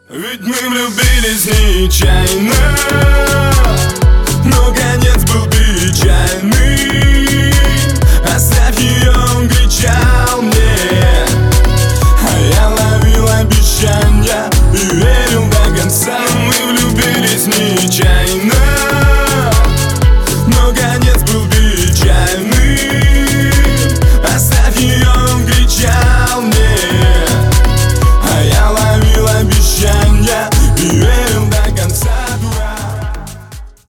Ведь мы влюбились нечаянно, но конец был печальный. Оставь ее, он кричал мне, а я ловил обещания и верил до конца. Мы влюбились нечаянно.